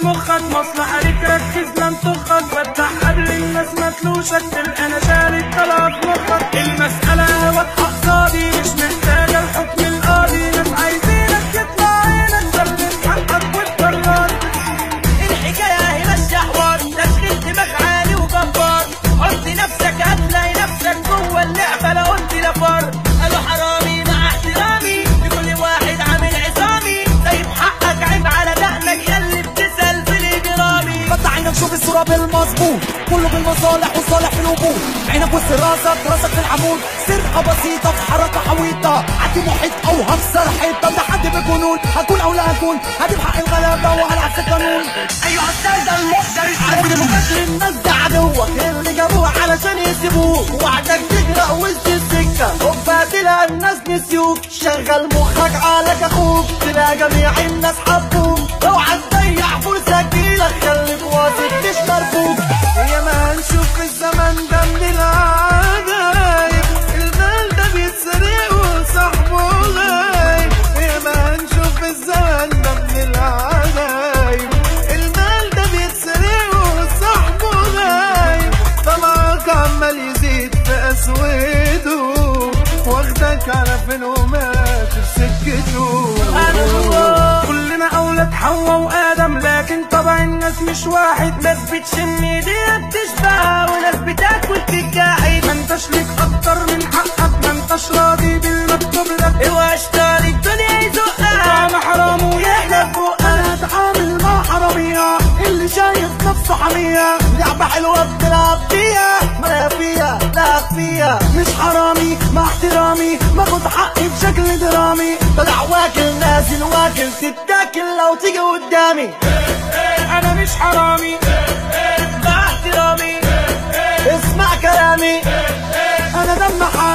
مخك، مصلحة ليك ركز لا نطخك، فتح قبل الناس ما تلوشك، تلقى انا شارك طلع في مخك. المسألة واضحة قصادي مش محتاجة الحكم القاضي، ناس عايزينك يطلع عينك سلم حقك واتكرر. الحكاية هنا الشحوار تشغيل دماغ عالي وجبار، حط نفسك هتلاقي نفسك جوه اللعبة لا قلت لا فر. قالوا حرامي مع احترامي لكل واحد عامل عصامي، سايب حقك عيب على دقنك ياللي بتسأل في الإجرامي. فتح عينك شوف الصورة بالمظبوط، كله بالمصالح والصالح في الوجود، عينك وسط راسك في العمود، سرقة بسيطة في حركة حويطة، عدي محيط أو هكسر حيطة، تحدي بجنون هكون أو لا أكون، هجيب حق الغلابة وهلعب في القانون. أيوة السيد المحترف عدي مكسر الناس ده عدوك اللي جابوه علشان يسيبوك، وعدك تجرأ وسط السكة وبادلها الناس نسيوك، شغل مخك عليك أخوك تلاقي جميع الناس حبوك، اوعى تضيع فرصة تجيلك خليك واثق مش مرفوض. يا ما هنشوف في الزمن ده من العجايب، المال ده بيتسرق وصاحبه غايب، يا ما هنشوف في الزمن ده من العجايب، المال ده بيتسرق وصاحبه غايب، طمعك عمال يزيد في أسوده، واخدك على فين وماشي في سكته. كلنا اولاد حوا وادم، لكن طبع الناس مش واحد، ناس بتشم ايديها بتشبهها وناس بتاكل تتجاحد. ما انتش ليك اكتر من حقك، ما انتش راضي بالمكتوب لك، اوعى اشتري الدنيا يزقها، انا حرام ويحلى فوقها. اتعامل مع حرامية اللي شايف نفسه حمية، لعبة حلوة بتلعب فيها ما فيها لا فيها، مش حرامي مع احترامي باخد حقي بشكل درامي، طلع واكل نازل واكل تتاكل لو تيجي قدامي. انا مش حرامي مع احترامي اسمع كلامي، انا دم حرامي.